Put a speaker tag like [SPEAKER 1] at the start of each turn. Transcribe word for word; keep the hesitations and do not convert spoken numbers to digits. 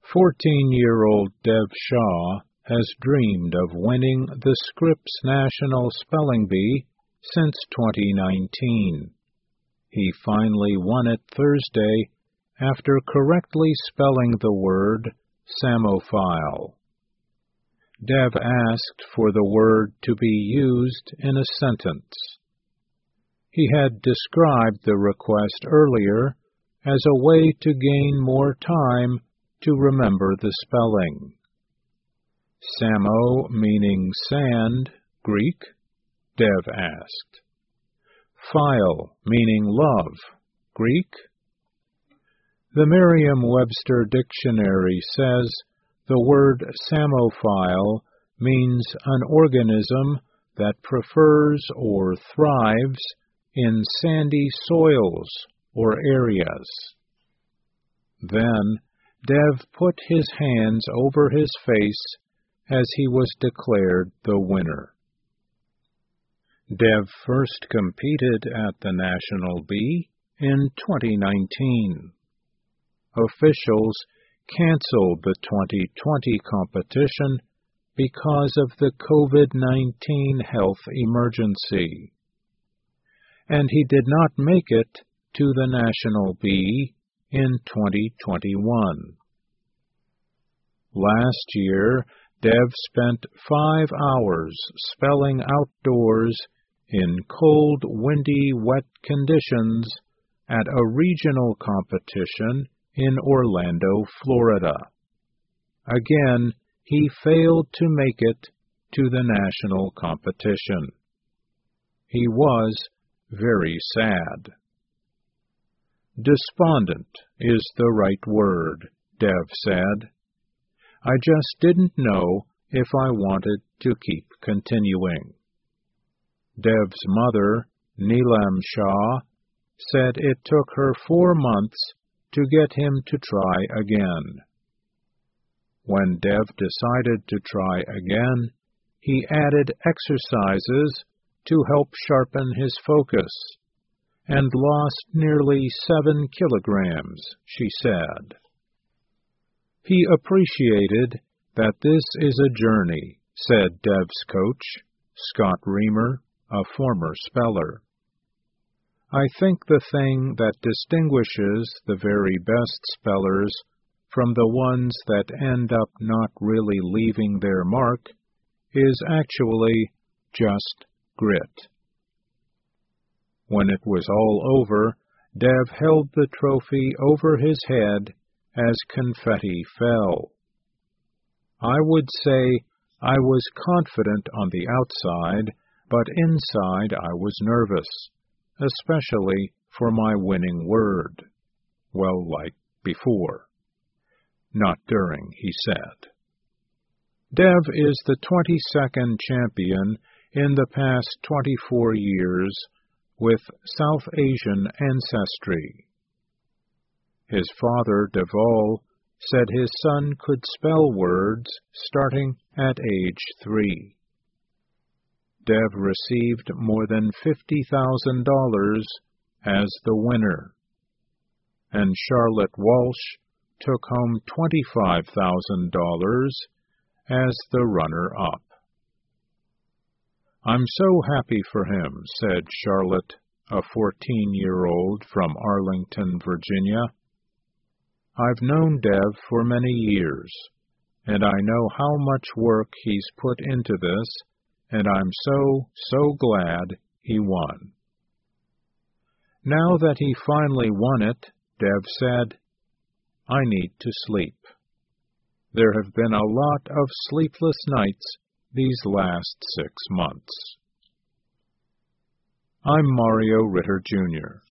[SPEAKER 1] Fourteen-year-old Dev Shah has dreamed of winning the Scripps National Spelling Bee since twenty nineteen. He finally won it Thursday after correctly spelling the word Samophile. Dev asked for the word to be used in a sentence. He had described the request earlier as a way to gain more time to remember the spelling. Samo meaning sand, Greek, Dev asked. Phile meaning love, Greek. The Merriam-Webster dictionary says the word Samophile means an organism that prefers or thrives in sandy soils or areas. Then Dev put his hands over his face as he was declared the winner. Dev first competed at the National Bee in twenty nineteen. Officials canceled the twenty twenty competition because of the COVID nineteen health emergency, and he did not make it to the National Bee in twenty twenty-one. Last year, Dev spent five hours spelling outdoors in cold, windy, wet conditions at a regional competition in Orlando, Florida. Again, he failed to make it to the national competition. He was very sad. Despondent is the right word, Dev said. I just didn't know if I wanted to keep continuing. Dev's mother, Neelam Shah, said it took her four months to get him to try again. When Dev decided to try again, he added exercises to help sharpen his focus and lost nearly seven kilograms, she said. He appreciated that this is a journey, said Dev's coach, Scott Reamer, a former speller. I think the thing that distinguishes the very best spellers from the ones that end up not really leaving their mark is actually just grit. When it was all over, Dev held the trophy over his head as confetti fell. I would say I was confident on the outside, but inside I was nervous, especially for my winning word. Well, like before. Not during, he said. Dev is the twenty-second champion in the past twenty-four years with South Asian ancestry. His father, Deval, said his son could spell words starting at age three. Dev received more than fifty thousand dollars as the winner, and Charlotte Walsh took home twenty-five thousand dollars as the runner-up. I'm so happy for him, said Charlotte, a fourteen-year-old from Arlington, Virginia. I've known Dev for many years, and I know how much work he's put into this, and I'm so, so glad he won. Now that he finally won it, Dev said, I need to sleep. There have been a lot of sleepless nights these last six months. I'm Mario Ritter, Junior